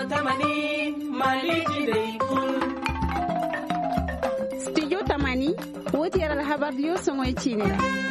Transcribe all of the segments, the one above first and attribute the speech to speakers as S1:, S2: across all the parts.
S1: Tamani Maliki Daikun.
S2: Studio Tamani woti yara habar yo songoy chine.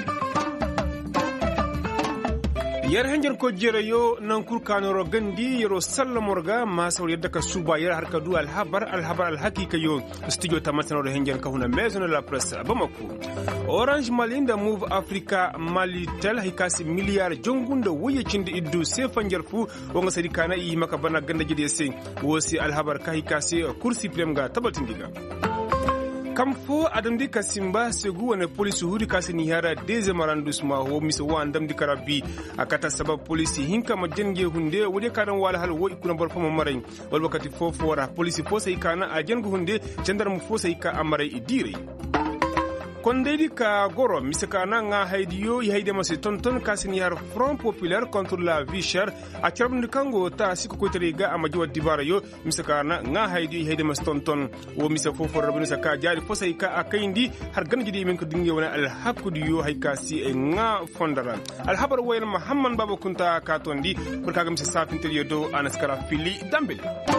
S3: Yar hanjar ko jerayo nan kurkanoro gandi yaro sallamorga masawar yadda ka suba yar harka du alhabar alhakika yo studio tamatano da hanjar ka huna maison de la presse bamako Orange Mali da Move Africa Mali tel hikasi miliyar jongunda wayacin da iddu sai fanjar fu wanga sadika na yi maka bana ganda gide sai wosi alhabar ka hikasi kursi prem ga tabatin diga kamfo adam di kasimba segu wane polisi huri kasi ni hara deze marandus ma ho miso wa andam di karabi akata sabab polisi hinka majenge hunde wode kadan wala hal wo ikuna bor fama maray wal wakati fofo wara polisi fosa ikana ajengu hunde cendar mu fosa ika amare idire kondedi ka goro misakana nga haidiyo haide masi tonton kasini har Front Populaire contre la vie chère a charabndi kango ta siko koitere ga amajiwa dibara yo misakana nga haidiyo haide masi tonton wo misa fofo rabini saka jari fosa ika akaindi har ganjidi min ko dinge wana al hakudiyo haikasi nga fondara al habar wayna Muhammad Baba Kunta katondi pour kaga misa safinteriyo do anaskara fili dambele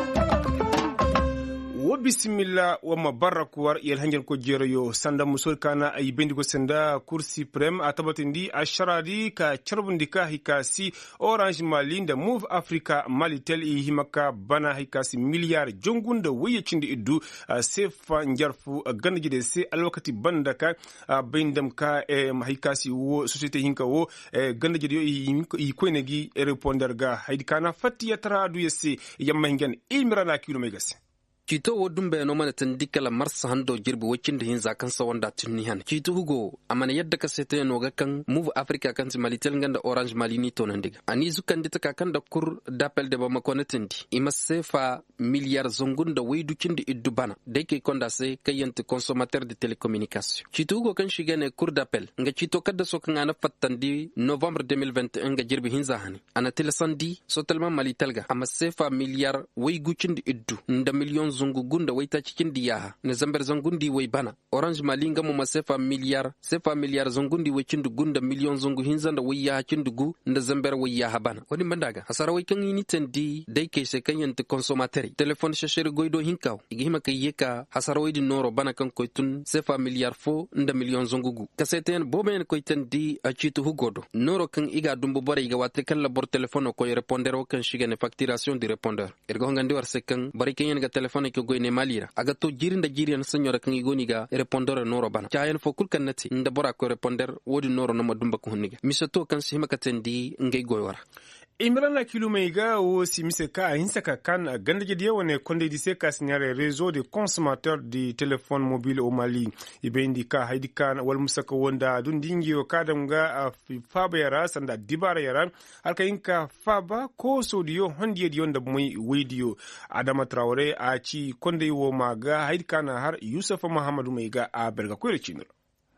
S3: wa bismillah wa mabarakuwar yel hanjar ko jerayo sanda musol kana ay bendigo senda kursi prem atabatindi asharadi ka charbundi ka hikasi Orange Mali da Move Africa Mali tel i himaka bana hikasi miliyar jongunda wayecindi iddu sefa njarfu ganjide se alwakati bandaka bendam ka hikasi wo societe hinka wo ganjide yo i koynegi répondre ga haydikana fatiya tara du yesse yamma ngen imirana kilomegasi
S4: Kito wodun bai noma tan dikala marsa hando jirbi wakin da yin zakan sa wanda tunni han kito hugo amana yadda ka seta no ga kan Move Africa kan ti Mali telngan da Orange Mali ni to nan diga ani zukan dita kan da kur dapel da ba makonatin di ima sefa miliyar zongun da wai dukin da iddu bana da yake konda sai kayyanta consommateur de télécommunication kito hugo kan shiga ne kur dapel nga kito kadda so kan ana fattan di November 2021 ga jirbi hin zahani ana telesandi so telman Mali telga ama sefa miliyar wai gukin da iddu da miliyon zungu gunda wai ta cikin diyaha na zambar zangundi wai bana Orange Mali ngamu ma sefa miliyar zangundi wai kin gunda miliyon zungu hinzan da wai ya kin dugu na zambar wai ya bana wani bandaga hasara wai kan yini tandi dai kai sai kan yanta consomateur telefon shashir goido hinkaw igi hima kai yeka hasara wai di noro bana kan koitun sefa miliyar fo nda miliyon zungugu kaseten boben koitan di a citu hugodo noro kan iga dumbu bare iga watre kan labor telefono ko répondeur kan shiga ne facturation di répondeur ergo ngandi war sekan bare kan yanga telefono ko goyne malira aga to jirinda jiriyan sanyora kan igoni ga répondeur noro bana chayen fo kulkan nati nda bora ko répondeur wodi noro no madumba ko hunniga misato kan sima katendi ngay goywara
S3: Imrana Kilomeiga wo simise ka hinsaka kan gandage dia wone konde di seka signare réseau de consommateurs de téléphone mobile au Mali ibendi ka haidika wal musaka wonda dundingi o kadam ga faba yara sanda dibara yara alka inka faba ko sodiyo hondiye di yonda muy video Adama Traoré a ci konde wo maga haidika na har Yusuf Muhammadu Meiga a berga ko rechinro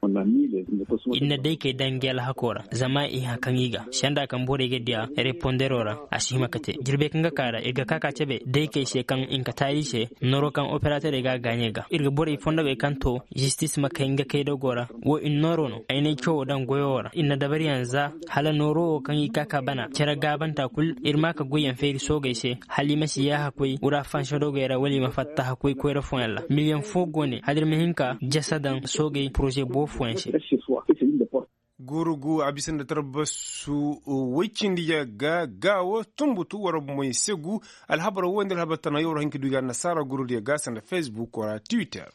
S5: inna dai kai dangel hakora zama i hakangiga shanda kan bore gedia responderora ashima kate jirbe kanga kara irga kaka chebe dai kai she kan in ka tayi she noro kan operator ga ganyega irga bore fonda be kanto justice makenga kai dogora wo in noro no aine kyo dan goyora inna dabari yanza hala noro kan i kaka bana kira gaban ta kul irma ka goyen feri so gaishe halima shi ya hakoi ura fan shodo gaira wali mafatta hakoi ko rafon yalla million fogone hadir mehinka jasadan so gai projet bo fuenshi
S3: gurugu abisan da tarbasu wicin diya ga gawo tumbutu wara mai segu alhabar wanda alhabata na yau hanki duga nasara guru diya gasan da Facebook wara Twitter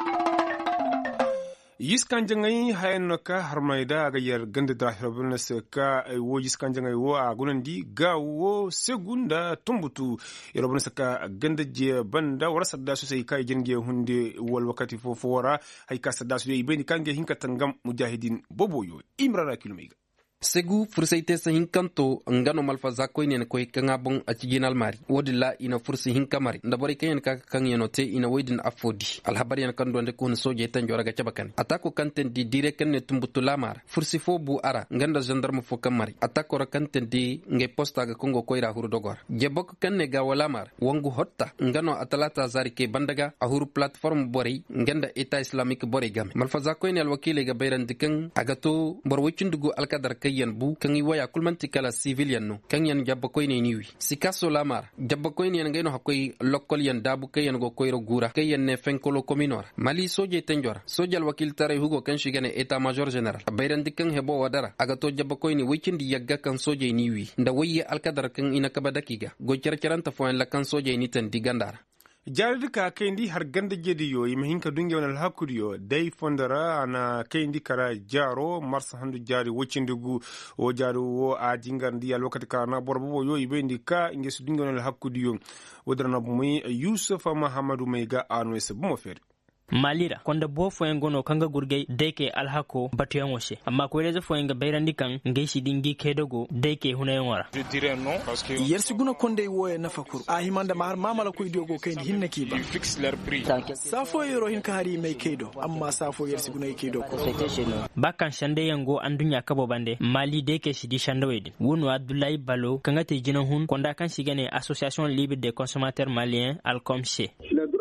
S3: yiskan jangai hayan naka harmaida ga yar ganda da hirabun saka wo yiskan jangai wo a gunan di gawo segunda tumbutu irabun saka ganda je banda warsa da su sai kai jinge hunde wal wakati fofora hay kasa da su yi bani kange hinka tangam mujahidin boboyo imrana kilomega
S4: segu fursaite sa hinkanto ngano malfa zakoi ne ko kanga bon a ciginal mari wodilla ina fursi hinka mari ndabore kayen ka kan yenote ina wedin afodi alhabari yan kan donde ko soje tan joraga cabakan atako kanten di dire kan ne tumbutu lamar fursi fo bu ara nganda gendarme fo kamari atako ra kanten di nge posta ga kongo koira huru dogor jebok kan ne ga walamar wangu hotta ngano atalata zarike bandaga a huru platform bori nganda eta islamique bori game malfa zakoi ne alwakile ga bayran dikan agato borwicin dugo alkadar kayan bu kan yi waya kulmanti kala civilian no kan yan jabba koy ne niwi sikaso lamar jabba koy ne ngayno hakoy lokol yan dabu kayan go koyro gura kayan ne fenkolo communor mali soje tenjor sojal wakil tare hugo kan shigane état major general bayran dikkan hebo wadara aga to jabba koy ni wikindi yagga kan soje niwi nda wayi alkadar kan ina kaba dakiga go cerceranta fo en la kan soje ni tan digandara
S3: jaridika kendi har ganda jediyo yimahinka dunge wonal hakkudiyo day fondara ana kendi kara jaro marsa handu jari wocindigu o jaru wo a jingandi al wakati kana borbo yo ibendi ka ngesu dunge wonal hakkudiyo wodrana bumay Yusufa Mahamadou Meiga anwes bumo feri
S5: malira konda bo foyengono kanga gurgey deke alhako batuyan washe amma ko reze foyenga bayrandi kan ngeyshi dingi kedogo deke hunayen wara
S6: je dirais non parce que
S7: yersi guna konde woye nafakur a himanda mahar mamala ko idiogo kayndi hinne kiba
S6: fixe leur prix
S7: safo yoro hin ka hari mai kedo amma safo yersi guna kedo ko
S5: bakkan shande yango andunya kabo bande mali deke shidi shandawedi wonu Abdoulaye Balo kanga te jinan hun konda kan shigane association libre des consommateurs maliens alcomche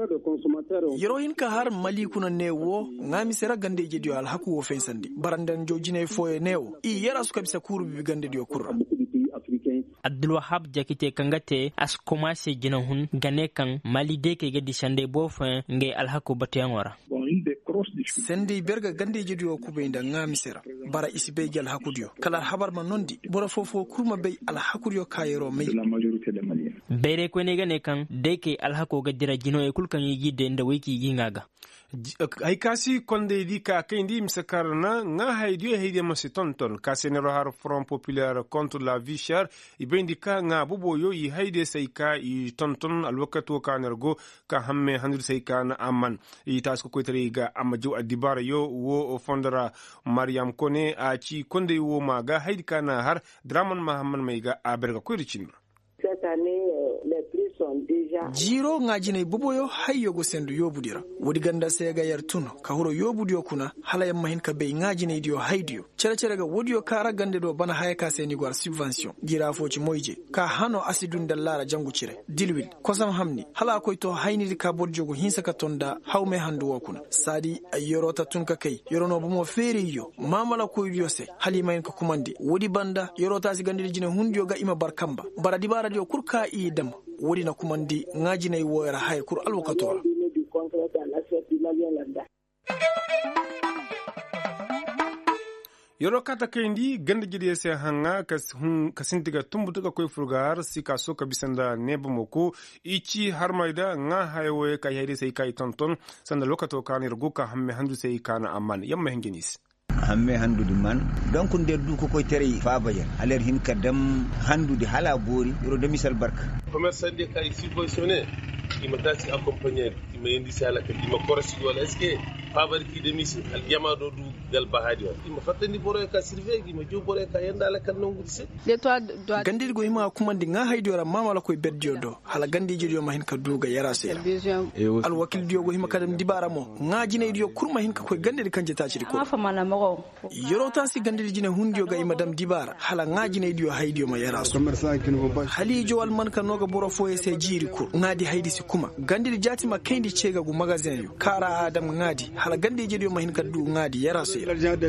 S7: yerohin ka har mali kuna newo ngami sera gande jediyo alhaku wo fensandi barandan jojine foye newo I yera suka bisa kuru bi gande dio kurra
S5: Abdul Wahab jakite kangate as commencé jinan hun gane kan mali deke gadi shande bo fe nge alhaku batuyan wara
S7: sendi berga gande jediyo kubenda ngami sera bara isibe gal hakudiyo kala habar man nondi bora fofo kurma be alhakudiyo kayero mai
S5: bere ko ne gane kan deke alhako gadira jino e kulkan yi de nda wiki gingaga
S3: ay kasi konde di ka kendi msakarna nga haydiyo haydi masitonton kasenero har Front Populaire contre la vie chère ibendi ka nga bubo yo yi hayde sayka I tonton alwakatu ka nergo ka hamme handur sayka na amman I tasko koytari ga amajo adibara yo wo fondara Mariam Kone a ci konde wo maga haydi kana har Draman Mahamman Meiga a berga koyricin
S8: cette année les prix sont déjà
S7: jiro ngajine boboyo hayyogo sendu yobudira wodi ganda sega yartuno ka huro yobudiyo kuna halaya mahin ka be ngajine dio haydiyo cere ga wodiyo kara gande do bana hayka seni gwar subvention gira foci moyje ka hano asidun dallara jangu cire dilwil kosam hamni hala koy to hayni ka bodjogo hinsa ka tonda hawme handu wakuna sadi ayorota tunka kai yorono bumo feriyo mamala koy yose halimayin ka kumandi wodi banda yorota si gande jine hundiyo ga ima barkamba baradi bara dio kurka idam wodi na kumandi ngaji nay woyra hay kur alwakatora
S3: yoro kata kendi ganda jidi se hanga kasintiga tumbutuga koy furgar sika soka bisanda nebo moko ichi harmaida nga haywe ka yede se kai tonton sanda lokato kanir guka hamme handu se kana amman yamma hengenis
S9: hamme handude man donc nder du ko koy tere fabaja aler hin kadam handude hala bori yoro de misal barka
S10: commerçant de kay subventionné ima tati accompagner ima yendi sala ka ima korasi wala est ce que fabar ki de misi al jama do du gal bahadi wa ima fatani boro ka surveille ima jo boro ka yanda la kan nongu se
S2: de to
S7: gandir go hima kumandi nga haydora mamala koy beddio do hala gandi jedio ma hin ka duga yara se al wakil dio go hima kadam dibara mo nga jine dio kurma hin ka koy gandir kanje taci ko
S2: fa mala mo
S7: yoro ta si gandir jine hundio ga madam dibara hala nga jine dio haydio ma yara so hali jo wal man kan noga boro foye se jiri ko ngadi haydi si kuma gandir jati ma kendi cega go magazin yo kara adam ngadi hala gandi jedio ma hin ka du ngadi yara so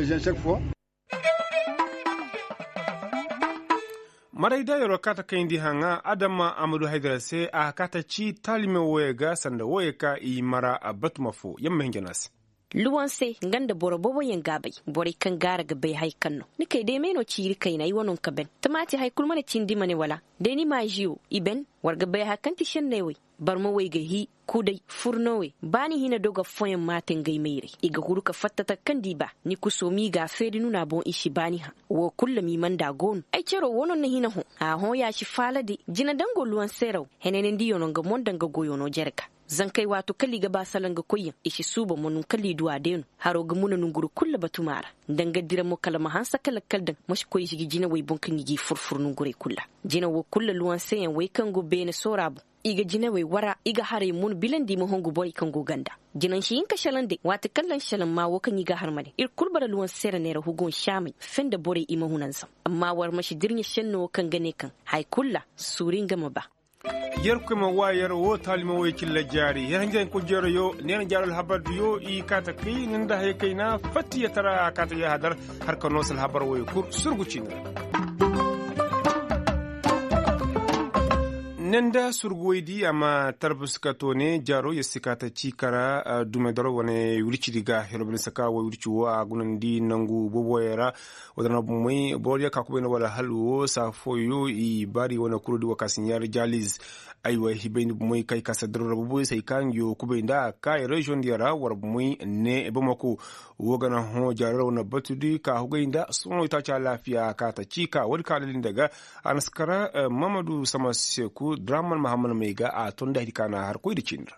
S3: maraida yoro kata kendi hanga adama Amadou Haidara se a kata ci talime woyega sanda woyeka I mara abatmafo yamma hengenas
S11: luwanse nganda boro bobo yen gabai bori kan gara gabai hay kanno ni kai de meno ciri kai na iwonon kaben tamati hay kulmane cindi mane wala de ni majiyo iben warga bai hakanti shennewe barmo wai ga hi kudai furnowe bani hina doga foyen maten gai meire iga huruka fattata kandi ba ni kusomi ga fedi nuna bon ishi bani ha wo kullami manda gon ai cero wonon na hina ho a ho ya shi falade jina dango luwan serau henenen diyo non ga mondanga goyono jerka zankai wato kali ga basalan ga koyin ishi suba munun kali duwa denu haro ga munun nguru kulla batumara danga dira mo kala mahansa kala kaldan mashi koyi shi jina wai bunkan yi furfurnun gure kulla jina wo kulla luwan sayan wai kan go bene sorabu iga jina wai wara iga hare mun bilandi mo hongu boy kan go ganda jinan shi inka shalande wata kallan shalan ma wo kan iga harmade ir kulbara luwan sera ne ra hugon shamai fenda bore ima hunansa amma war mashi dirnya shanno kan gane kan hay kulla surin gama ba
S3: yer kuma wayar wo talima wo killa jari yer hangen ko jero yo nen jaral habar yo i kata kai ninda hay kaina fatti ya tara kata ya hadar har ka nosal habar wo kur surgucin nenda surgoidi ama tarbuska tone jaro yesikata cikara dumedoro wane wuricidiga helobin saka wo wuricu wa gunandi nangu boboyera wadana bumai boriya kakubena wala halu sa foyo i bari wana kurudi wakasinyar jalis aiwa hibaini bumai kai kasadro bubu sai kan yo kubenda kai region diara war bumai ne ebomako wogana ho jaro na batudi ka hugenda sono itacha lafiya kata cika wadi kalin daga anaskara mamadu samaseku Draman Muhammad Mega a tun da hikana har koi da cinra.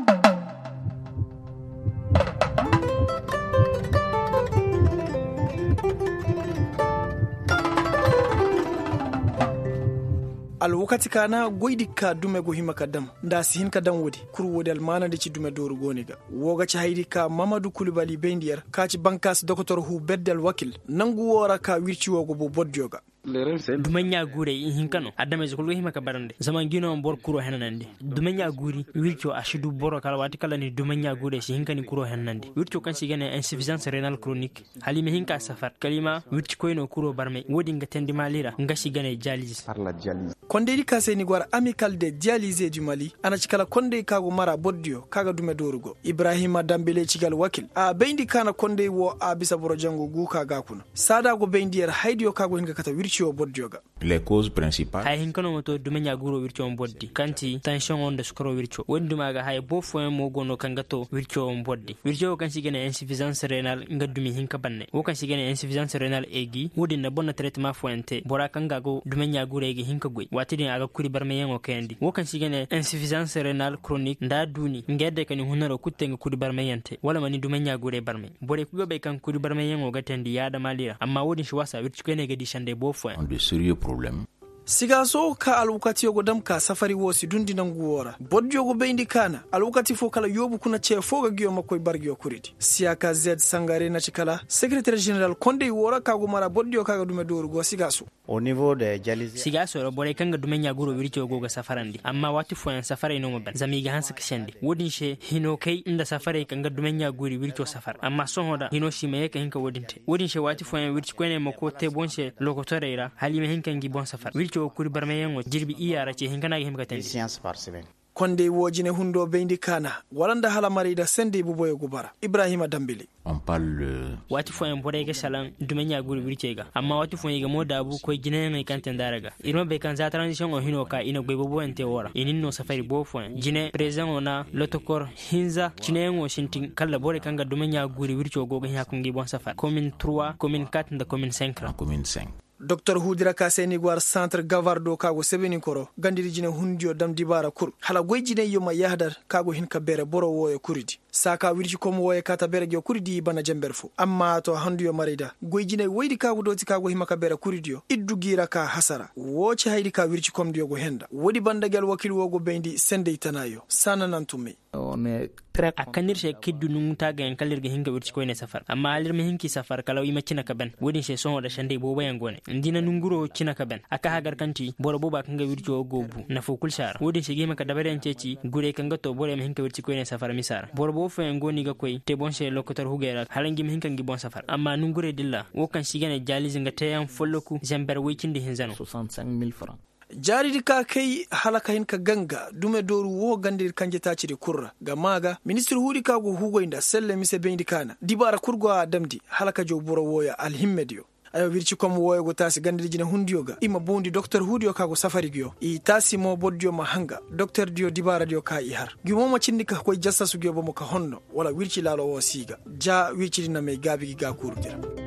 S7: alwakati kana goydi ka dume go hima kadam nda sihin kadam wodi kur wodi almana de ci dume doru goniga woga ci haydi ka Mamadou Coulibaly bendiyar ka ci bankas docteur hu beddel wakil nangu wora ka wirci wogo bo bodjoga
S5: dumanya gure in hinkano adama je kulgo hima ka barande zaman gino bor kuro henande dumanya guri wirco ashidu boro kala wati kala ni dumanya gure shi hinkani kuro henande wirco kan sigane insuffisance renal chronique halime hinka safar kalima wirci koyno kuro barme wodi ngatendi malira ngashi gane dialysis
S7: konde di kase ni gwar amical de dialyse du Mali ana cikala konde kago mara boddio kaga dume dorugo Ibrahima Dambele cigal wakil a bendi kana konde wo a bisa boro jango gu kaga kuna sada go bendiyar haydio kago hinga kata wircio bodjoga
S12: les causes principales
S5: hay hinkano moto dumenya guro wircio on boddi kanti tension on de sukaro wircio wonduma ga hay bo fo mo gono kangato wircio on boddi wircio kan sigene insuffisance renal ngadumi hinka banne wo kan sigene insuffisance renal egi wodi na bonna traitement foente bora kanga go dumenya guro egi hinka goy watini aga kuri barmeyen o kendi wo kan sigene insuffisance renal chronique nda duni ngede kan hunaro kuttenga kuri barmeyente wala mani dumenya gure barme bore kugo be kan kuri barmeyen o gatendi yada malira amma wodi shi wasa wircio kene ga di shande bo fo
S12: de sérieux problèmes.
S7: Sigaso ka alwukati yogo dam ka safari wosi dundi nanguwora bodjo yogo beindi kana alwukati fo kala yobu kuna che foga giyo makoy bargiyo kuridi siaka Z Sangare na chikala secrétaire général Konde wora ka gumara bodjo kaga dume doru go Sigaso
S13: au niveau de dialyse
S5: Sigaso ro bore kanga dume nyaguro wircho go ga safarandi amma wati fo en safari no mabal zamiga hansa kishende wodin she hino kai inda safari kanga dume nyaguri wircho safar amma son hoda hino shi me ka hinka wodinte wodin she wati fo en wircho kwene mako te bonche lokotoreira halime hinka ngi bon safar wircho kuri barmeyen jirbi iyara ce hinkana ga himka tan
S13: science par semaine
S7: konde wojine hundo beindi kana walanda hala marida sende buboye gubara Ibrahima Dambele
S12: on parle
S5: wati fo en bore ga salan dumenya guri wircega amma wati fo ga moda bu ko jine ngai kanten daraga irmo be kan za transition o hino ka ina gbebo bo ente wora ininno safari bo fo jine present ona lotokor hinza jine ngo shintin kala bore kanga dumenya guri wirco go ga yakungi bon safar commune 3 commune 4 da commune 5
S12: commune 5
S7: Dr Hudira Kaseni gwar centre Gavardo kago sebeni koro gandiri jine hundio dam dibara kur hala goyjine yoma yahdar kago hin ka bere boro woye kuridi saka wirji kom woye kata bere gyo kuridi bana jamberfo amma to handiyo marida goyjine woydi kago doti kago himaka bere kuridio iddugira ka hasara woche haydi ka wirji kom dio go henda wodi bandagal wakil wogo bendi sende itanayo sana nantume
S13: on est
S5: akanir she kiddu nunta ga en kalir ga hinga wirci ko ne safar amma alir me hinki safar kalaw ima cina ka ben wodin she son da shande bo bayan gone ndina nunguro cina ka ben aka hagar kanti boro bo ba kanga wirci o gobu na fokul shar wodin she gima ka dabare en ceci gure kanga to bore me hinka wirci ko ne safar misar boro bo fe ngoni ga koy te bon she lokotor hugera halangi me hinka ngi bon safar amma nungure dilla wo kan shigane jalizi nga tayan folloku jamber wikindi hinzano
S13: 65000 francs
S7: jaridi ka kai halaka hin ka ganga dume doru wo gandir kanje ta cire kurra ga maga minister hudi ka go hugo inda selle mise bendi kana dibara kurgo damdi halaka jo boro woya alhimmedio ayo wirci kom woya go tasi gandir jina hundioga ima bondi docteur hudio ka go safari gyo i tasi mo boddio ma hanga docteur dio dibara dio ka i har gimo ma cindika ko jassa su gyo bo mo ka honno wala wirci lalo wo siga ja wirci dina me gabi ga kurgira